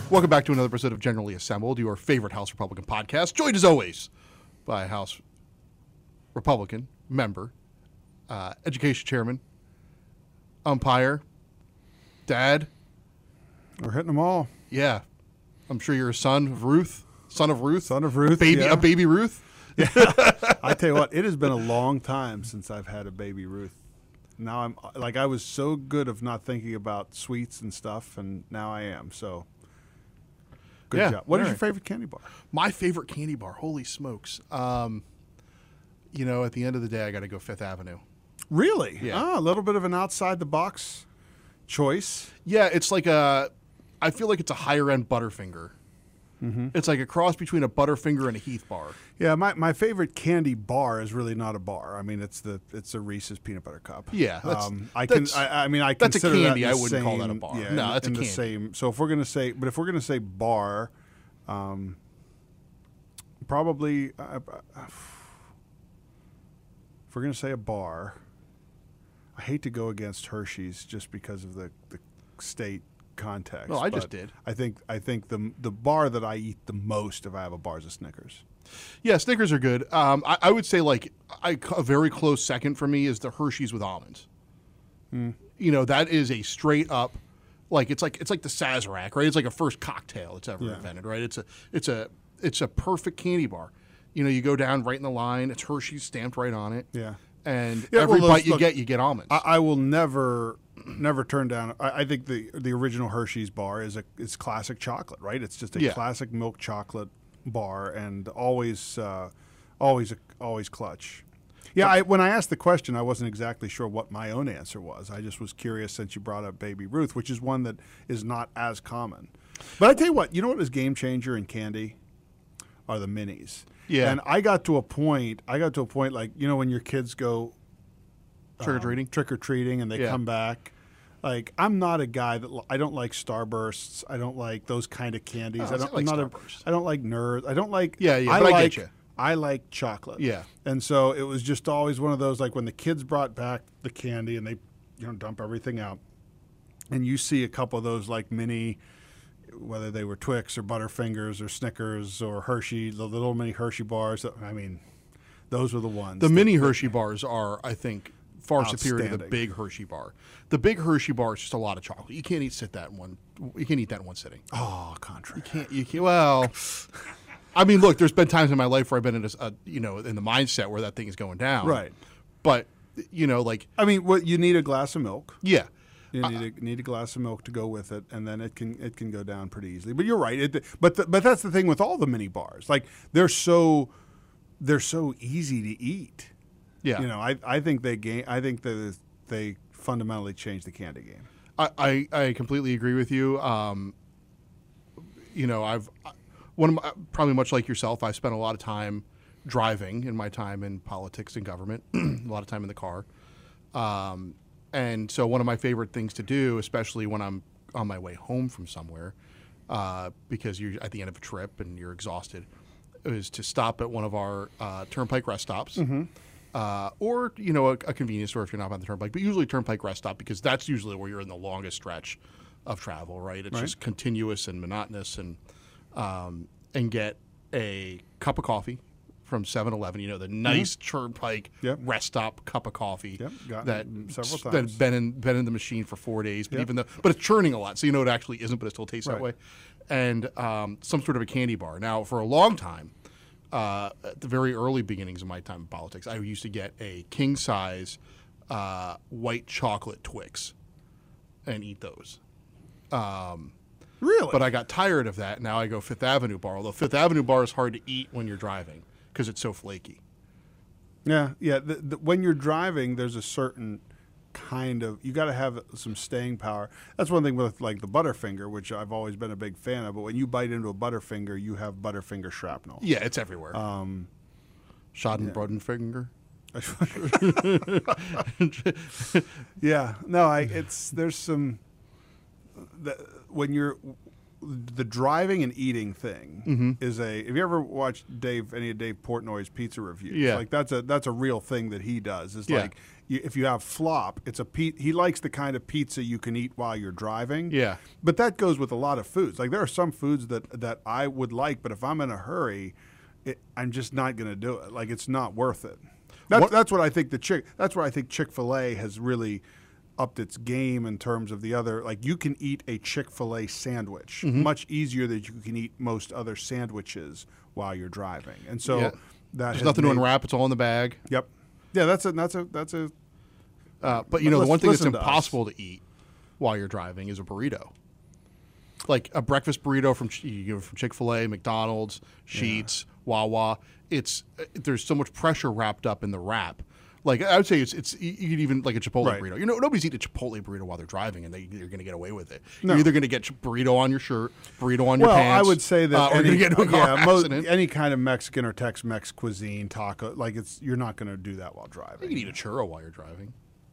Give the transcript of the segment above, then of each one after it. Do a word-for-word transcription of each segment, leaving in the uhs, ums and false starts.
Welcome back to another episode of Generally Assembled, your favorite House Republican podcast, joined as always by House Republican member, uh, education chairman, umpire, dad. We're hitting them all. Yeah. I'm sure you're a son of Ruth. Son of Ruth. Son of Ruth. Baby, yeah. A baby Ruth. Yeah. I tell you what, it has been a long time since I've had a baby Ruth. Now I'm like I was so good of not thinking about sweets and stuff, and now I am. So good Yeah, job. What is right. your favorite candy bar? My favorite candy bar. Holy smokes. Um, you know, at the end of the day, I got to go Fifth Avenue. Really? Yeah. Ah, a little bit of an outside the box choice. Yeah, it's like a, I feel like it's a higher end Butterfinger. Mm-hmm. It's like a cross between a Butterfinger and a Heath bar. Yeah, my, my favorite candy bar is really not a bar. I mean, it's the it's a Reese's peanut butter cup. Yeah, that's, um, I can. that's, I, I mean, I that's a consider candy. That I in the wouldn't call same- that a bar. Yeah, No, in, that's a in candy. the same. So if we're gonna say, but if we're gonna say bar, um, probably uh, if we're gonna say a bar, I hate to go against Hershey's just because of the, the state context. Well, I just but did. I think I think the the bar that I eat the most if I have a bar is a Snickers. Yeah, Snickers are good. Um, I, I would say like I, a very close second for me is the Hershey's with almonds. Mm. You know, that is a straight up, like it's like it's like the Sazerac, right? It's like a first cocktail it's ever Yeah. invented, right? It's a it's a it's a perfect candy bar. You know, you go down right in the line. It's Hershey's stamped right on it. Yeah. And Yeah, every well, those- bite you look, get, you get almonds. I, I will never, never turn down. I, I think the the original Hershey's bar is a is classic chocolate, right? It's just a Yeah. classic milk chocolate bar, and always, uh, always, always clutch. Yeah, I, when I asked the question, I wasn't exactly sure what my own answer was. I just was curious since you brought up Baby Ruth, which is one that is not as common. But I tell you what, you know what is game changer in candy are the minis. Yeah. And I got to a point. I got to a point like you know when your kids go Trick or treating. um, trick or treating, and they Yeah. come back. Like I'm not a guy that I don't like Starbursts. I don't like those kind of candies. Oh, I don't I like I'm not Starburst. A, I don't like nerds. I don't like. Yeah, yeah, I but I like, get you. I like chocolate. Yeah. And so it was just always one of those like when the kids brought back the candy and they you know dump everything out, and you see a couple of those like mini, whether they were Twix or Butterfingers or Snickers or Hershey, the little mini Hershey bars. I mean, those were the ones. The that- mini Hershey bars are, I think, far superior to the Outstanding. big Hershey bar. The big Hershey bar is just a lot of chocolate. You can't eat sit that in one. You can't eat that in one sitting. Oh, contrary. Can't you? Can't, well, I mean, look. There's been times in my life where I've been in a, a you know in the mindset where that thing is going down. Right. But you know, like I mean, what you need a glass of milk. yeah, You need a, need a glass of milk to go with it, and then it can it can go down pretty easily. But you're right. It, but the, but that's the thing with all the mini bars. Like they're so they're so easy to eat. yeah. You know, I I think they gain. I think that they fundamentally changed the candy game. I, I, I completely agree with you. Um, you know, I've one of my, probably much like yourself. I spent a lot of time driving in my time in politics and government. A lot of time in the car, um, and so one of my favorite things to do, especially when I'm on my way home from somewhere, uh, because you're at the end of a trip and you're exhausted, is to stop at one of our uh, turnpike rest stops. Uh, or, you know, a, a convenience store if you're not on the turnpike, but usually turnpike rest stop because that's usually where you're in the longest stretch of travel, right? It's Right. just continuous and monotonous and um, and get a cup of coffee from seven eleven, you know, the nice turnpike Yep. rest stop cup of coffee Yep, gotten that it several that's times. been in, been in the machine for four days, but Yep. even though, but it's churning a lot, so you know it actually isn't, but it still tastes that Right. way. And um, some sort of a candy bar. Now, for a long time, Uh, at the very early beginnings of my time in politics, I used to get a king size uh, white chocolate Twix and eat those. Um, Really? but I got tired of that. Now I go Fifth Avenue bar, although Fifth Avenue bar is hard to eat when you're driving because it's so flaky. yeah, yeah. The, the, when you're driving, there's a certain kind of you got to have some staying power. That's one thing with like the Butterfinger, which I've always been a big fan of. But when you bite into a Butterfinger, you have Butterfinger shrapnel. Yeah, it's everywhere. Um, Schadenfreudenfinger. yeah, no, I it's there's some that when you're the driving and eating thing Mm-hmm. is a. Have you ever watched Dave any of Dave Portnoy's pizza reviews? Yeah. like that's a that's a real thing that he does. Is Yeah. like you, if you have flop, it's a pe- he likes the kind of pizza you can eat while you're driving. Yeah. But that goes with a lot of foods. Like there are some foods that that I would like, but if I'm in a hurry, it, I'm just not going to do it. Like it's not worth it. That's What- that's what I think the chick. That's where I think Chick-fil-A has really upped its game in terms of the other. Like you can eat a Chick-fil-A sandwich Mm-hmm. much easier than you can eat most other sandwiches while you're driving. And so Yeah. that There's has nothing to made- unwrap. It's all in the bag. Yep. Yeah, that's a that's a that's a Uh, but you But know, the let's one thing that's listen to us. impossible to eat while you're driving is a burrito. Like a breakfast burrito from Ch- you get it from Chick-fil-A, McDonald's, Sheetz, Wawa. It's uh, there's so much pressure wrapped up in the wrap. Like I would say, it's it's you you could even like a Chipotle Right. burrito. You know, nobody's eating a Chipotle burrito while they're driving, and they, you're going to get away with it. No. You're either going to get ch- burrito on your shirt, burrito on your well, pants. I would say that uh, or any, you're going to get into a car yeah, mo- accident. any kind of Mexican or Tex-Mex cuisine, taco, like it's you're not going to do that while driving. You can eat a churro while you're driving.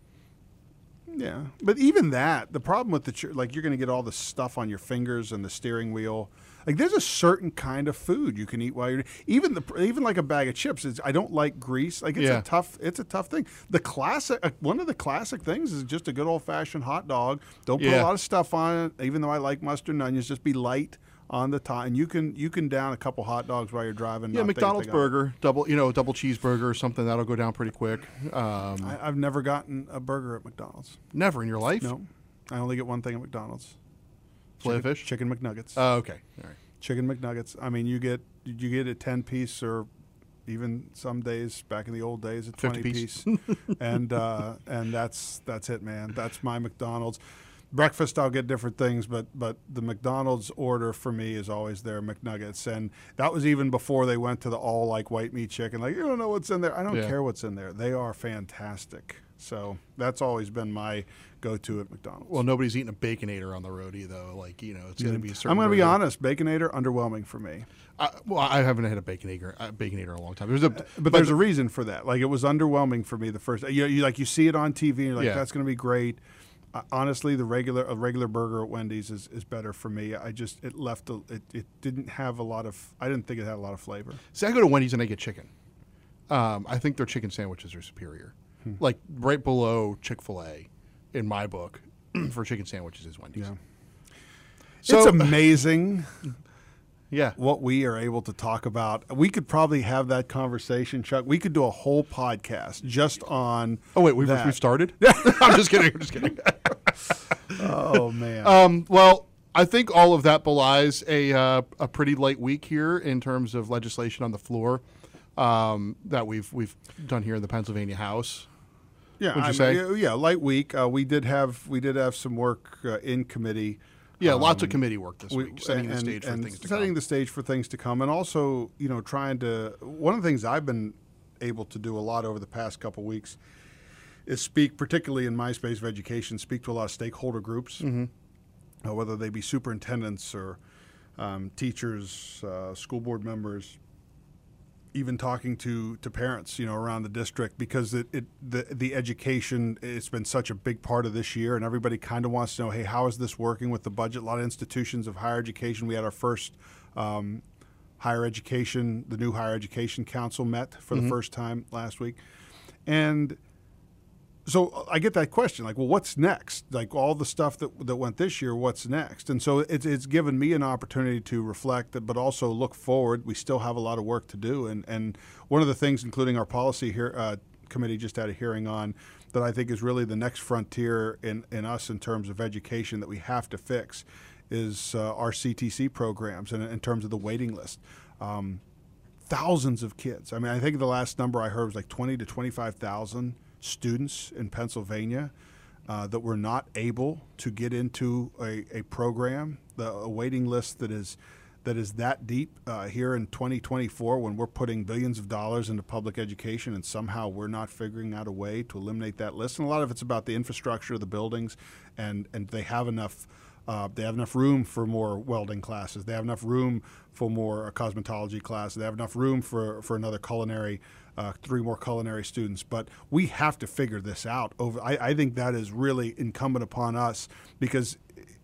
Yeah, but even that, the problem with the ch- like you're going to get all the stuff on your fingers and the steering wheel. Like there's a certain kind of food you can eat while you're even the even like a bag of chips. Is, I don't like grease. Like it's Yeah. a tough it's a tough thing. The classic uh, one of the classic things is just a good old fashioned hot dog. Don't put Yeah. a lot of stuff on it. Even though I like mustard and onions, just be light on the top. And you can you can down a couple hot dogs while you're driving. Yeah, not think McDonald's anything of it. burger, double you know, double cheeseburger or something that'll go down pretty quick. Um, I, I've never gotten a burger at McDonald's. never in your life. No, I only get one thing at McDonald's. Filet Chicken- fish? Chicken McNuggets. Oh, okay. All right. Chicken McNuggets. I mean, you get you get a ten piece, or even some days back in the old days a twenty fifty piece. piece, and uh, and that's that's it, man. That's my McDonald's. Breakfast, I'll get different things, but but the McDonald's order for me is always their McNuggets, and that was even before they went to the all like white meat chicken. Like you don't know what's in there. I don't Yeah. care what's in there. They are fantastic. So that's always been my go-to at McDonald's. Well, nobody's eating a Baconator on the roadie though. Like you know, it's going to be a certain. I'm going to be burger. honest. Baconator underwhelming for me. I, well, I haven't had a Baconator, uh, Baconator in a long time. There's a, But, there's a reason for that. Like it was underwhelming for me the first. You, you like you see it on T V, and you're like, Yeah. that's going to be great. Uh, honestly, the regular a regular burger at Wendy's is, is better for me. I just it left a, it it didn't have a lot of. I didn't think it had a lot of flavor. See, I go to Wendy's and I get chicken. Um, I think their chicken sandwiches are superior. Hmm. Like right below Chick-fil-A, in my book, for chicken sandwiches is Wendy's. Yeah, So it's amazing yeah. what we are able to talk about. We could probably have that conversation, Chuck. We could do a whole podcast just on. Oh wait, we've, that. we've started. I'm just kidding. I'm just kidding. Oh man. Um, well, I think all of that belies a uh, a pretty light week here in terms of legislation on the floor um, that we've we've done here in the Pennsylvania House. Yeah, What'd you I'm- say? yeah, yeah, light week. Uh, we did have we did have some work uh, in committee. Yeah, lots Um, of committee work this we- week, setting the and- stage for and things to setting come. the stage for things to come, and also you know trying to. One of the things I've been able to do a lot over the past couple weeks is speak, particularly in my space of education, speak to a lot of stakeholder groups, Mm-hmm. uh, whether they be superintendents or um, teachers, uh, school board members, even talking to, to parents, you know, around the district, because it, it the the education, it's been such a big part of this year, and everybody kind of wants to know, hey, how is this working with the budget? A lot of institutions of higher education. We had our first um, higher education, the new higher education council met for Mm-hmm. the first time last week, and so I get that question, like, well, what's next? Like all the stuff that that went this year, what's next? And so it's it's given me an opportunity to reflect, but also look forward. We still have a lot of work to do, and and one of the things, including our policy here uh, committee, just had a hearing on that I think is really the next frontier in in us in terms of education that we have to fix, is uh, our C T C programs, and in terms of the waiting list. Um, thousands of kids. I mean, I think the last number I heard was like twenty to twenty-five thousand students in Pennsylvania uh, that were not able to get into a, a program, the a waiting list that is that is that deep uh, here in twenty twenty-four, when we're putting billions of dollars into public education, and somehow we're not figuring out a way to eliminate that list. And a lot of it's about the infrastructure of the buildings, and and they have enough. Uh, they have enough room for more welding classes. They have enough room for more uh, cosmetology classes. They have enough room for, for another culinary, uh, three more culinary students. But we have to figure this out. Over, I, I think that is really incumbent upon us, because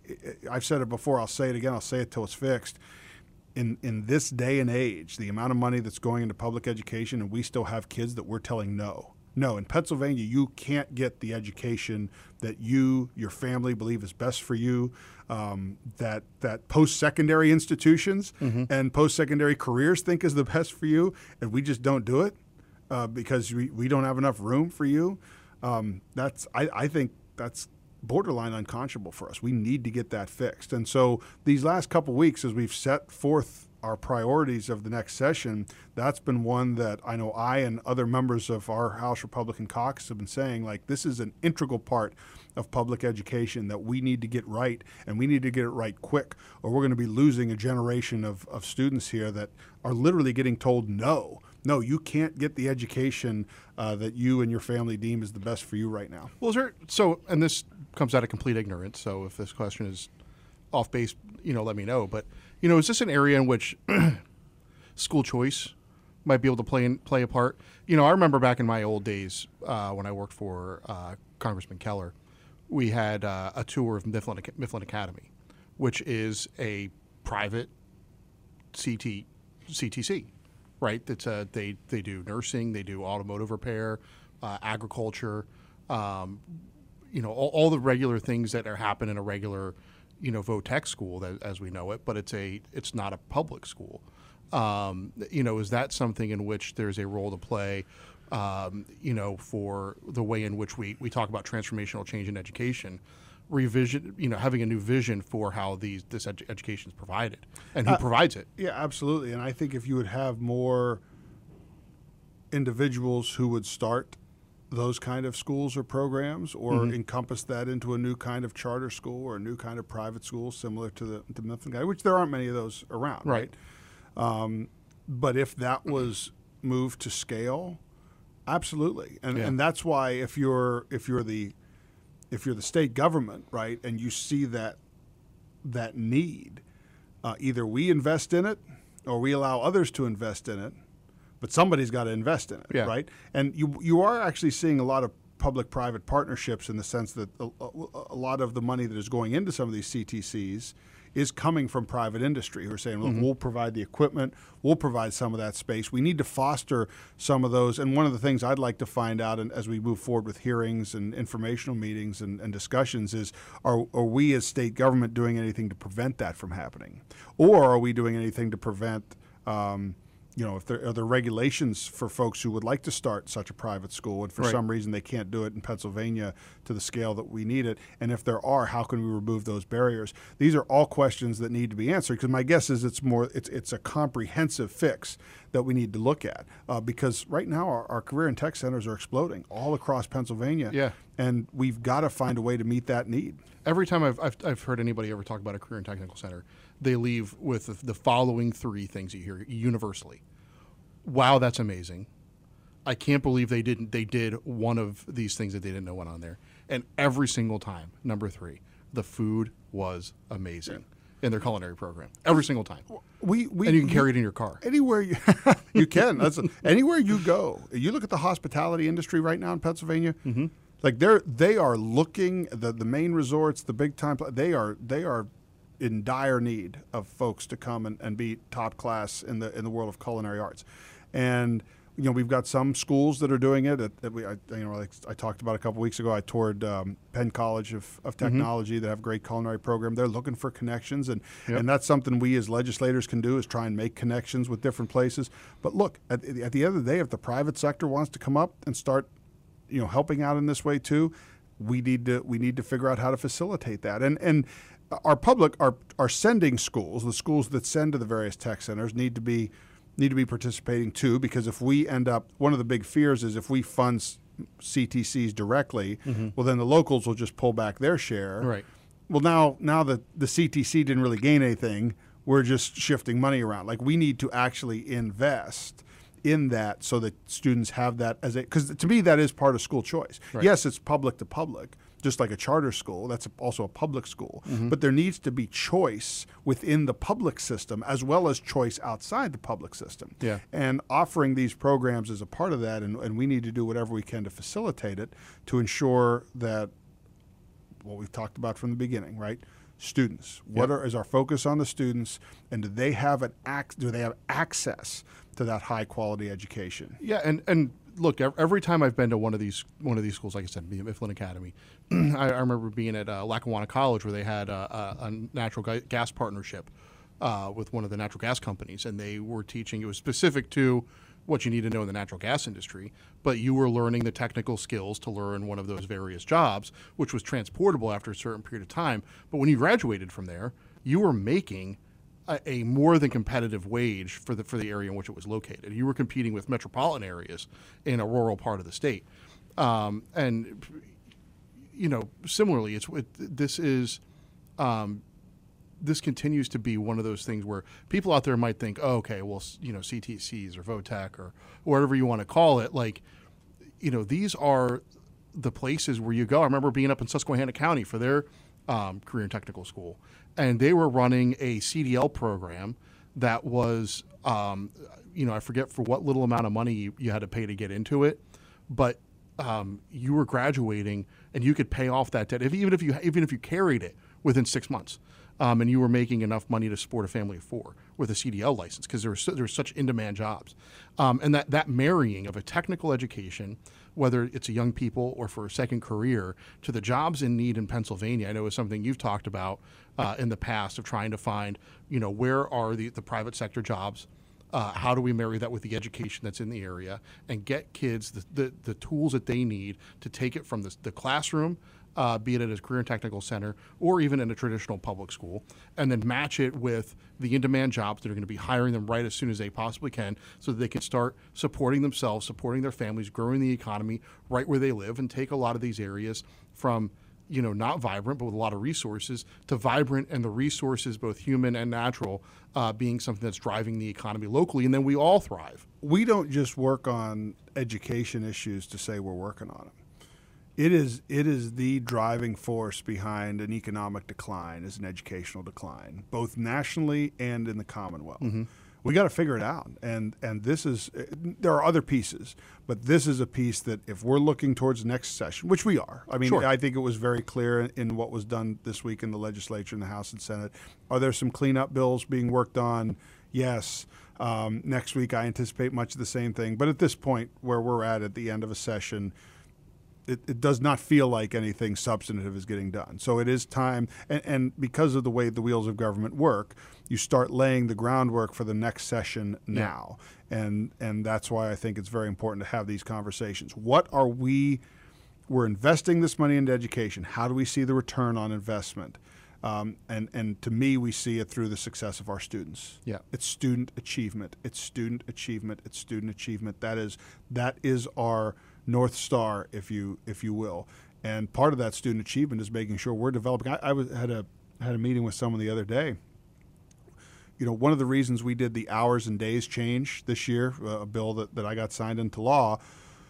I've said it before, I'll say it again, I'll say it till it's fixed. In, in this day and age, the amount of money that's going into public education, and we still have kids that we're telling no. No, in Pennsylvania, you can't get the education that you, your family believe is best for you, um, that, that post-secondary institutions mm-hmm. and post-secondary careers think is the best for you, and we just don't do it uh, because we, we don't have enough room for you. Um, that's I, I think that's borderline unconscionable for us. We need to get that fixed. And so these last couple weeks, as we've set forth our priorities of the next session, that's been one that I know I and other members of our House Republican caucus have been saying, like, this is an integral part of public education that we need to get right, and we need to get it right quick, or we're going to be losing a generation of, of students here that are literally getting told no. No, you can't get the education uh, that you and your family deem is the best for you right now. Well, is there, so, and this comes out of complete ignorance, so if this question is off base, you know, let me know. But, you know, is this an area in which school choice might be able to play in, play a part? You know, I remember back in my old days uh, when I worked for uh, Congressman Keller, we had uh, a tour of Mifflin, Mifflin Academy, which is a private C T, C T C. Right, that's uh, they they do nursing, they do automotive repair, uh, agriculture, um, you know, all, all the regular things that are happen in a regular, you know, vo-tech school that, as we know it. But it's a it's not a public school. Um, you know, is that something in which there's a role to play? Um, you know, for the way in which we we talk about transformational change in education. Revision, you know, having a new vision for how these this ed- education is provided and who uh, provides it. Yeah, absolutely. And I think if you would have more individuals who would start those kind of schools or programs, or mm-hmm. encompass that into a new kind of charter school or a new kind of private school similar to the, the Mifflin Guy, which there aren't many of those around, right? right? Um, but if that was moved to scale, absolutely. And yeah. and that's why if you're if you're the if you're the state government, right, and you see that that need, uh, either we invest in it or we allow others to invest in it, but somebody's got to invest in it, yeah. right? And you you are actually seeing a lot of public-private partnerships in the sense that a, a lot of the money that is going into some of these C T Cs is coming from private industry who are saying, look, mm-hmm. we'll provide the equipment, we'll provide some of that space. We need to foster some of those. And one of the things I'd like to find out, and as we move forward with hearings and informational meetings and, and discussions, is are, are we as state government doing anything to prevent that from happening? Or are we doing anything to prevent um, you know, if there are there regulations for folks who would like to start such a private school, and for right. some reason they can't do it in Pennsylvania to the scale that we need it? And if there are, how can we remove those barriers? These are all questions that need to be answered, because my guess is it's more it's it's a comprehensive fix that we need to look at, uh, because right now our, our career and tech centers are exploding all across Pennsylvania, yeah. and we've got to find a way to meet that need. Every time I've, I've I've heard anybody ever talk about a career and technical center, they leave with the, the following three things you hear universally. Wow, that's amazing. I can't believe they didn't they did one of these things that they didn't know went on there. And every single time, number three, the food was amazing in their culinary program. Every single time. We, we and you can carry it in your car. Anywhere you you can. That's anywhere you go. You look at the hospitality industry right now in Pennsylvania. Mm-hmm. Like they're they are looking the the main resorts, the big time. They are they are in dire need of folks to come and, and be top class in the in the world of culinary arts. And you know, we've got some schools that are doing it. That, that we, I, you know, like I talked about a couple weeks ago, I toured um, Penn College of, of Technology mm-hmm. that have a great culinary program. They're looking for connections, and, yep. and that's something we as legislators can do, is try and make connections with different places. But look, at, at the end of the day, if the private sector wants to come up and start, you know, helping out in this way too, we need to we need to figure out how to facilitate that. And and our public, our our sending schools, the schools that send to the various tech centers, need to be need to be participating too, because if we end up, one of the big fears is if we fund C T Cs directly, mm-hmm. well, then the locals will just pull back their share. Right. Well, now now that the C T C didn't really gain anything, we're just shifting money around. Like, we need to actually invest in that so that students have that as a, because to me that is part of school choice. Right. Yes, it's public to public, just like a charter school. That's also a public school. Mm-hmm. But there needs to be choice within the public system as well as choice outside the public system. Yeah. And offering these programs is a part of that, and, and we need to do whatever we can to facilitate it to ensure that what we've talked about from the beginning, right? students. What Yep. are, is our focus on the students, and do they have an ac- do they have access to that high quality education? Yeah, and and look, ev- every time I've been to one of these one of these schools, like I said, Mifflin Academy, I, I remember being at uh, Lackawanna College where they had a, a, a natural ga- gas partnership uh, with one of the natural gas companies, and they were teaching. It was specific to what you need to know in the natural gas industry, but you were learning the technical skills to learn one of those various jobs, which was transportable after a certain period of time. But when you graduated from there, you were making a, a more than competitive wage for the for the area in which it was located. You were competing with metropolitan areas in a rural part of the state, um, and you know, similarly, it's it, this is. Um, this continues to be one of those things where people out there might think, oh, okay, well, you know, C T Cs or VOTEC or whatever you want to call it, like, you know, these are the places where you go. I remember being up in Susquehanna County for their um, career and technical school, and they were running a C D L program that was, um, you know, I forget for what little amount of money you, you had to pay to get into it, but um, you were graduating and you could pay off that debt, if, even if you even if you carried it within six months. Um, and you were making enough money to support a family of four with a C D L license because there were so, there were such in-demand jobs, um, and that that marrying of a technical education, whether it's a young people or for a second career, to the jobs in need in Pennsylvania, I know is something you've talked about uh, in the past of trying to find, you know, where are the, the private sector jobs. Uh, how do we marry that with the education that's in the area and get kids the, the, the tools that they need to take it from the, the classroom, uh, be it at a career and technical center or even in a traditional public school, and then match it with the in-demand jobs that are going to be hiring them right as soon as they possibly can so that they can start supporting themselves, supporting their families, growing the economy right where they live, and take a lot of these areas from, you know, not vibrant, but with a lot of resources, to vibrant, and the resources, both human and natural, uh, being something that's driving the economy locally, and then we all thrive. We don't just work on education issues to say we're working on them. It is it is the driving force behind an economic decline, is an educational decline, both nationally and in the Commonwealth. Mm-hmm. We got to figure it out, and and this is there are other pieces, but this is a piece that if we're looking towards next session, which we are, I mean, Sure. I think it was very clear in what was done this week in the legislature, in the House and Senate. Are there some cleanup bills being worked on? Yes. Um, next week, I anticipate much of the same thing. But at this point, where we're at at the end of a session, It, it does not feel like anything substantive is getting done. So it is time, and, and because of the way the wheels of government work, you start laying the groundwork for the next session now. Yeah. And and that's why I think it's very important to have these conversations. What are we, we're investing this money into education. How do we see the return on investment? Um, and, and to me, we see it through the success of our students. Yeah. It's student achievement. It's student achievement. It's student achievement. That is that is our North Star, if you if you will, and part of that student achievement is making sure we're developing. I, I was had a had a meeting with someone the other day. You know, one of the reasons we did the hours and days change this year, uh, a bill that, that I got signed into law,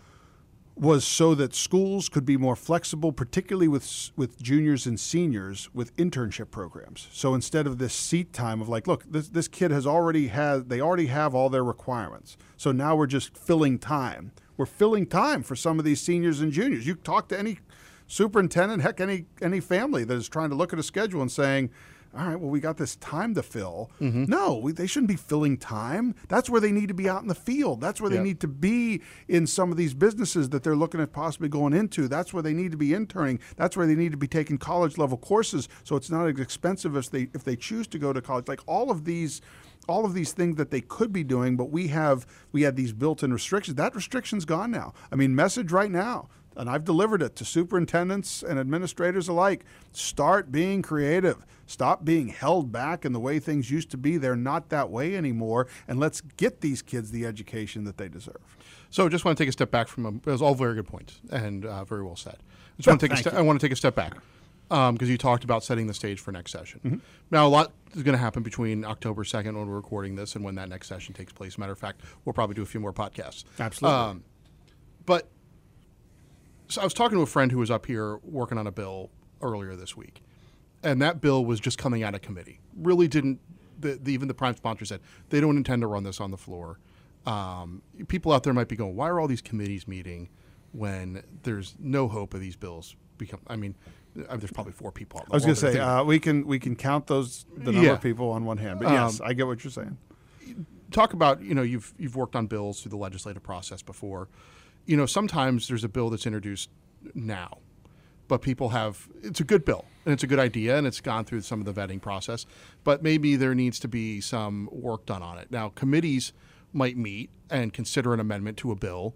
was so that schools could be more flexible, particularly with with juniors and seniors with internship programs. So instead of this seat time of like, look, this this kid has already had they already have all their requirements, so now we're just filling time. We're filling time for some of these seniors and juniors. You talk to any superintendent, heck, any any family that is trying to look at a schedule and saying, all right, well, we got this time to fill. Mm-hmm. No, we, they shouldn't be filling time. That's where they need to be out in the field. That's where they Yeah. need to be in some of these businesses that they're looking at possibly going into. That's where they need to be interning. That's where they need to be taking college-level courses so it's not as expensive as they if they choose to go to college. Like all of these all of these things that they could be doing, but we have we had these built-in restrictions. That restriction's gone now. I mean, message right now, and I've delivered it to superintendents and administrators alike. Start being creative. Stop being held back in the way things used to be. They're not that way anymore, and let's get these kids the education that they deserve. So just want to take a step back from, a, it was all very good points and uh, very well said. I just want to take a ste- I want to take a step back because um, you talked about setting the stage for next session. Mm-hmm. Now, a lot is going to happen between October second when we're recording this and when that next session takes place. Matter of fact, we'll probably do a few more podcasts. Absolutely. Um, but so I was talking to a friend who was up here working on a bill earlier this week, and that bill was just coming out of committee. Really didn't, the, the, even the prime sponsor said they don't intend to run this on the floor. Um, people out there might be going, why are all these committees meeting when there's no hope of these bills become. I mean, uh, there's probably four people. I was going to say uh, we can we can count those the number Yeah. of people on one hand, but yes, Um, I get what you're saying. talk about, you know, you've you've worked on bills through the legislative process before. You know, sometimes there's a bill that's introduced now, but people have, it's a good bill and it's a good idea and it's gone through some of the vetting process, but maybe there needs to be some work done on it. Now, committees might meet and consider an amendment to a bill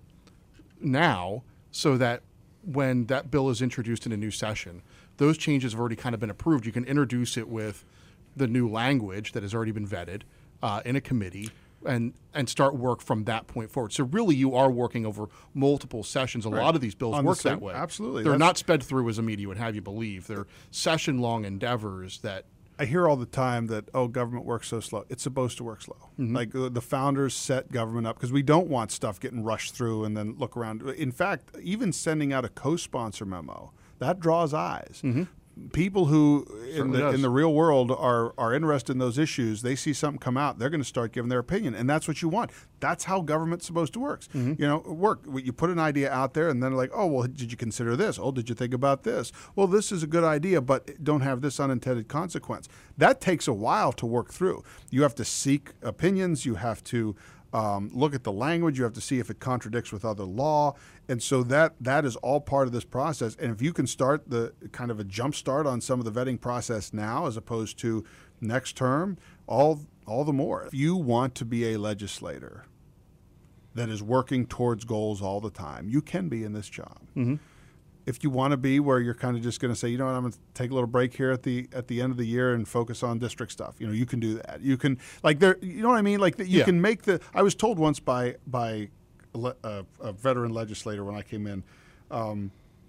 now so that when that bill is introduced in a new session, those changes have already kind of been approved. You can introduce it with the new language that has already been vetted uh, in a committee and and start work from that point forward. So really you are working over multiple sessions. A Right. lot of these bills On the work same- that way. absolutely. They're That's- not sped through as a media would have you believe. They're session-long endeavors that I hear all the time that, oh, government works so slow. It's supposed to work slow. Like uh, the founders set government up because we don't want stuff getting rushed through and then look around. In fact, even sending out a co-sponsor memo, that draws eyes. People who in Certainly the, does. in the real world are, are interested in those issues, they see something come out, they're going to start giving their opinion. And that's what you want. That's how government's supposed to work. You know, work. You put an idea out there and then like, oh, well, did you consider this? Oh, did you think about this? Well, this is a good idea, but don't have this unintended consequence. That takes a while to work through. You have to seek opinions. You have to um, look at the language. You have to see if it contradicts with other law. And so that that is all part of this process. And if you can start the kind of a jump start on some of the vetting process now as opposed to next term, all all the more. If you want to be a legislator that is working towards goals all the time, you can be in this job. Mm-hmm. If you want to be where you're kind of just going to say, you know what, I'm going to take a little break here at the at the end of the year and focus on district stuff. You know, you can do that. You can like there. You know what I mean? Like you Yeah. can make the. I was told once by by a, le- a, a veteran legislator when I came in um,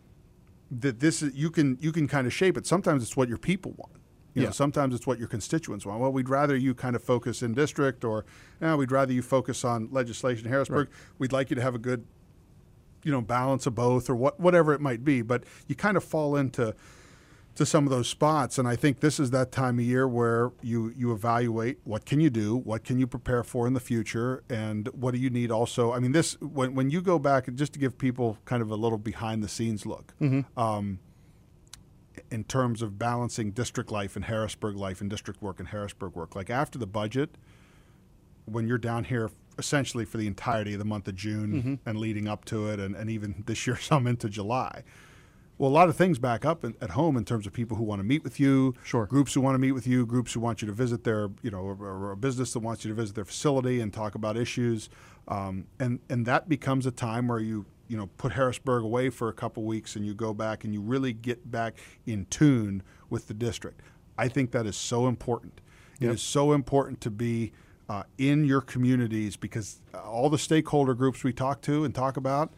that this is you can you can kind of shape it. Sometimes it's what your people want. You know, Yeah. sometimes it's what your constituents want. Well, we'd rather you kind of focus in district, or eh, we'd rather you focus on legislation in Harrisburg. Right. We'd like you to have a good, you know, balance of both, or what, whatever it might be. But you kind of fall into to some of those spots, and I think this is that time of year where you you evaluate what can you do, what can you prepare for in the future, and what do you need also. I mean, this when when you go back, just to give people kind of a little behind the scenes look. Um, in terms of balancing district life and Harrisburg life and district work and Harrisburg work. Like after the budget, when you're down here essentially for the entirety of the month of June and leading up to it, and, and even this year some into July, well, a lot of things back up in, at home in terms of people who want to meet with you, Sure. groups who want to meet with you, groups who want you to visit their, you know, or, or a business that wants you to visit their facility and talk about issues. Um, and, and that becomes a time where you, you know, put Harrisburg away for a couple weeks and you go back and you really get back in tune with the district. I think that is so important. It Yep. is so important to be uh, in your communities because all the stakeholder groups we talk to and talk about,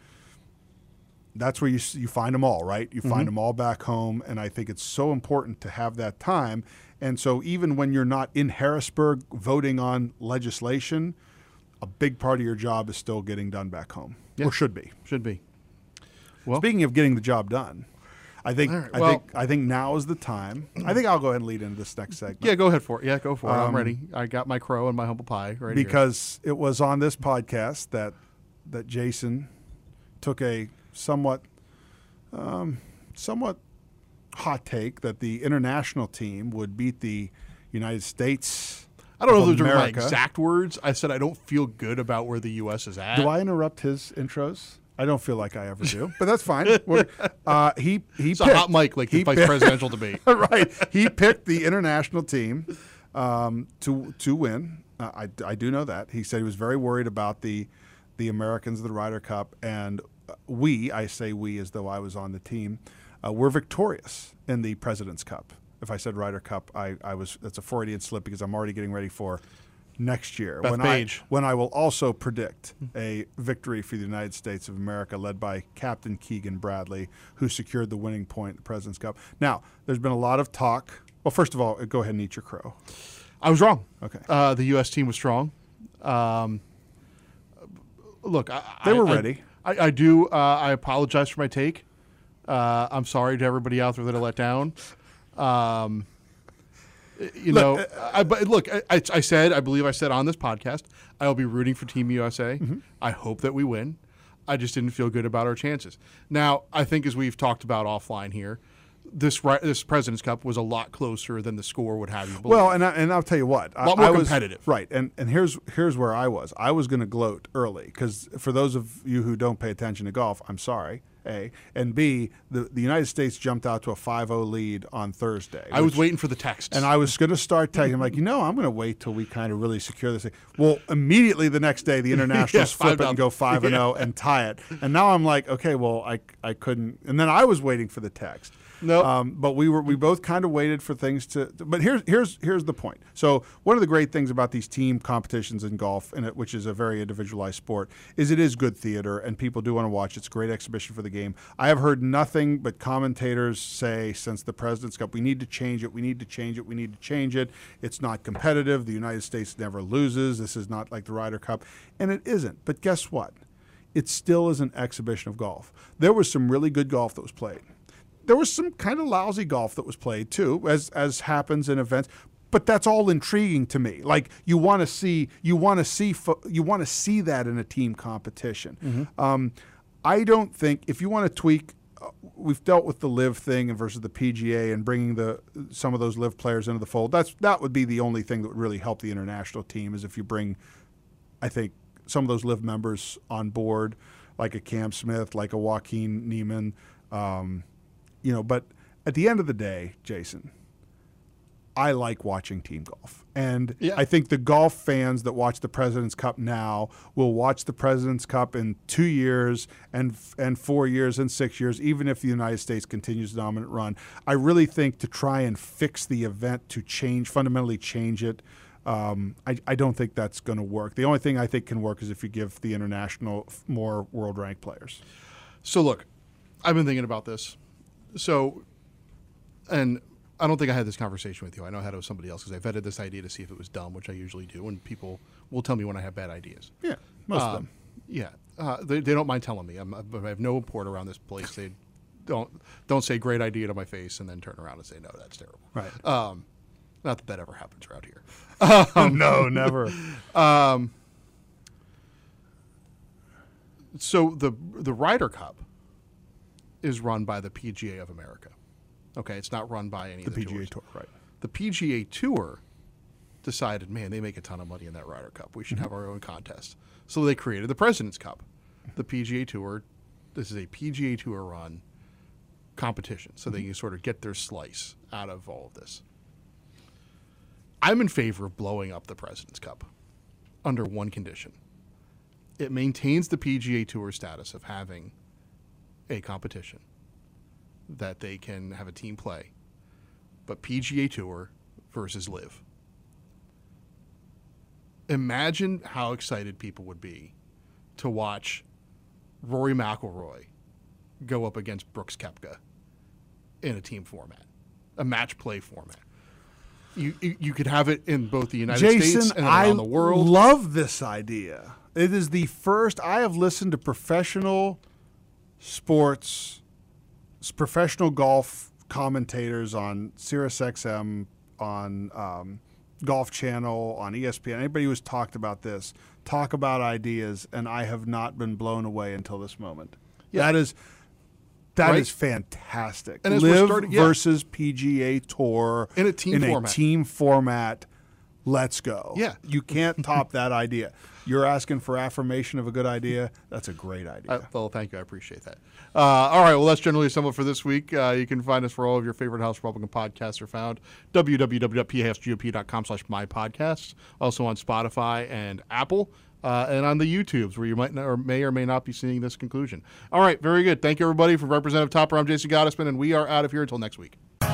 that's where you you find them all, right? You find them all back home, and I think it's so important to have that time. And so even when you're not in Harrisburg voting on legislation, a big part of your job is still getting done back home, Yeah. or should be. should be. Well, Speaking of getting the job done, I think All right, I well- think I think now is the time. I think I'll go ahead and lead into this next segment. yeah, go ahead for it. Yeah, go for it. I'm Um, ready. I got my crow and my humble pie right here. because it was on this podcast that that Jason took a somewhat um, somewhat hot take that the international team would beat the United States. I don't know of if those are my America. exact words. I said I don't feel good about where the U S is at. Do I interrupt his intros? I don't feel like I ever do, but that's fine. We're- uh, he he It's a picked, hot mic like the he vice picked- presidential debate. right. He picked the international team um, to to win. Uh, I, I do know that. He said he was very worried about the the Americans of the Ryder Cup, and we, I say we as though I was on the team, uh, were victorious in the President's Cup. If I said Ryder Cup, I, I was that's a Freudian slip because I'm already getting ready for next year Beth when Page. I when I will also predict a victory for the United States of America, led by Captain Keegan Bradley, who secured the winning point in the President's Cup. Now, there's been a lot of talk. Well, first of all, go ahead and eat your crow. I was wrong. Okay. Uh, the U S team was strong. Um, look, I, They were I- ready. I, I do. Uh, I apologize for my take. Uh, I'm sorry to everybody out there that I let down. Um, you Look, know, I, but look, I, I I said, I believe I said on this podcast, I will be rooting for Team U S A. Mm-hmm. I hope that we win. I just didn't feel good about our chances. Now, I think as we've talked about offline here, this ri- this President's Cup was a lot closer than the score would have you believe. Well, and I, and I'll tell you what, a lot I, more I was, competitive, right? And and here's here's where I was. I was going to gloat early because for those of you who don't pay attention to golf, I'm sorry. A and B, the, the United States jumped out to a five oh lead on Thursday. I was waiting for the text, and I was going to start texting. I'm like, you know, I'm going to wait till we kind of really secure this thing. Well, immediately the next day, the internationals yeah, flip it and go five and zero and tie it. And now I'm like, okay, well, I I couldn't. And then I was waiting for the text. No, um, but we were we both kind of waited for things to. But here's here's here's the point. So one of the great things about these team competitions in golf, and it, which is a very individualized sport, is it is good theater, and people do want to watch. It's a great exhibition for the game. I have heard nothing but commentators say since the President's Cup, we need to change it. We need to change it. We need to change it. It's not competitive. The United States never loses. This is not like the Ryder Cup, and it isn't. But guess what? It still is an exhibition of golf. There was some really good golf that was played. There was some kind of lousy golf that was played too, as as happens in events. But that's all intriguing to me. Like you want to see, you want to see, you want to see that in a team competition. Mm-hmm. Um, I don't think if you want to tweak, uh, we've dealt with the live thing versus the P G A and bringing the some of those live players into the fold. That's that would be the only thing that would really help the international team is if you bring, I think, some of those live members on board, like a Cam Smith, like a Joaquin Neiman. Um, You know, but at the end of the day, Jason, I like watching team golf. And yeah. I think the golf fans that watch the President's Cup now will watch the President's Cup in two years and and four years and six years, even if the United States continues the dominant run. I really think to try and fix the event, to change, fundamentally change it, um, I, I don't think that's going to work. The only thing I think can work is if you give the international more world-ranked players. So, look, I've been thinking about this. So, and I don't think I had this conversation with you. I know I had it with somebody else because I vetted this idea to see if it was dumb, which I usually do, and people will tell me when I have bad ideas. Yeah, most um, of them. Yeah, uh, they, they don't mind telling me. I'm, I have no import around this place. They don't don't say great idea to my face and then turn around and say, no, that's terrible. Right. Um, not that that ever happens around here. Um, no, never. Um, so the the Ryder Cup is run by the P G A of America. Okay, it's not run by any the of the P G A tours. Tour, right? The P G A Tour decided, man, they make a ton of money in that Ryder Cup. We should Mm-hmm. have our own contest. So they created the President's Cup. The P G A Tour, this is a P G A Tour run competition, so Mm-hmm. they can sort of get their slice out of all of this. I'm in favor of blowing up the President's Cup under one condition. It maintains the P G A Tour status of having a competition that they can have a team play, but P G A Tour versus Live. Imagine how excited people would be to watch Rory McIlroy go up against Brooks Koepka in a team format, a match play format. You you, you could have it in both the United Jason, States and around I the world. love this idea. It is the first I have listened to professional sports, professional golf commentators on Sirius X M, on um, Golf Channel, on E S P N. Anybody who's talked about this, talk about ideas, and I have not been blown away until this moment. Yeah. That is that Right. is fantastic. And as we're Live starting- yeah. versus P G A Tour In a team in format. a team format. Let's go. Yeah. You can't top that idea. You're asking for affirmation of a good idea. That's a great idea. Uh, well, thank you. I appreciate that. Uh, all right. Well, that's generally some for this week. Uh, you can find us where all of your favorite House Republican podcasts are found. w w w dot p a s g o p dot com slash my podcasts. Also on Spotify and Apple. Uh, and on the YouTubes where you might not, or may or may not be seeing this conclusion. All right. Very good. Thank you, everybody. For Representative Topper, I'm Jason Gottesman, and we are out of here until next week.